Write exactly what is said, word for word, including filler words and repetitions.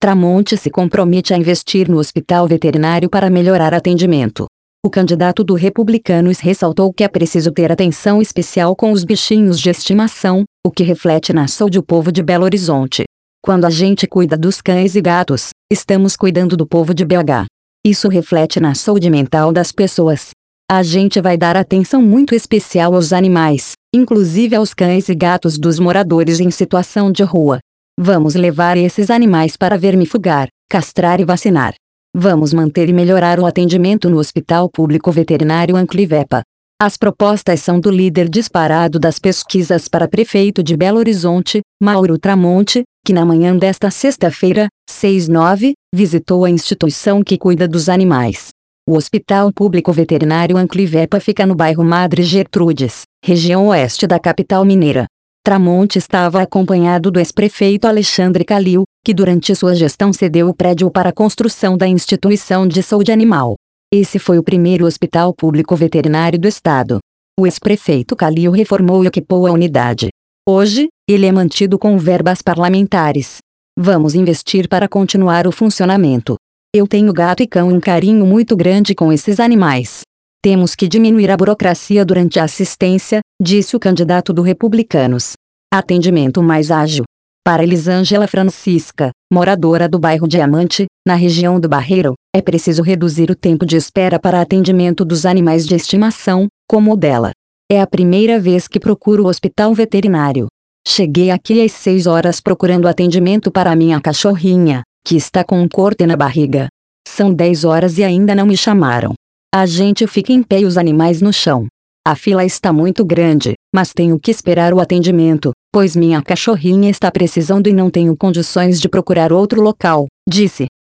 Tramonte se compromete a investir no hospital veterinário para melhorar atendimento. O candidato do Republicanos ressaltou que é preciso ter atenção especial com os bichinhos de estimação, o que reflete na saúde do povo de Belo Horizonte. Quando a gente cuida dos cães e gatos, estamos cuidando do povo de B H. Isso reflete na saúde mental das pessoas. A gente vai dar atenção muito especial aos animais, inclusive aos cães e gatos dos moradores em situação de rua. Vamos levar esses animais para vermifugar, castrar e vacinar. Vamos manter e melhorar o atendimento no Hospital Público Veterinário Anclivepa. As propostas são do líder disparado das pesquisas para prefeito de Belo Horizonte, Mauro Tramonte, que na manhã desta sexta-feira, seis nove, visitou a instituição que cuida dos animais. O Hospital Público Veterinário Anclivepa fica no bairro Madre Gertrudes, região oeste da capital mineira. Tramonte estava acompanhado do ex-prefeito Alexandre Calil, que durante sua gestão cedeu o prédio para a construção da instituição de saúde animal. Esse foi o primeiro hospital público veterinário do estado. O ex-prefeito Calil reformou e equipou a unidade. Hoje, ele é mantido com verbas parlamentares. Vamos investir para continuar o funcionamento. Eu tenho gato e cão e um carinho muito grande com esses animais. Temos que diminuir a burocracia durante a assistência, disse o candidato do Republicanos. Atendimento mais ágil. Para Elisângela Francisca, moradora do bairro Diamante, na região do Barreiro, é preciso reduzir o tempo de espera para atendimento dos animais de estimação, como o dela. É a primeira vez que procuro o hospital veterinário. Cheguei aqui às seis horas procurando atendimento para a minha cachorrinha, que está com um corte na barriga. São dez horas e ainda não me chamaram. A gente fica em pé e os animais no chão. A fila está muito grande, mas tenho que esperar o atendimento, pois minha cachorrinha está precisando e não tenho condições de procurar outro local, disse.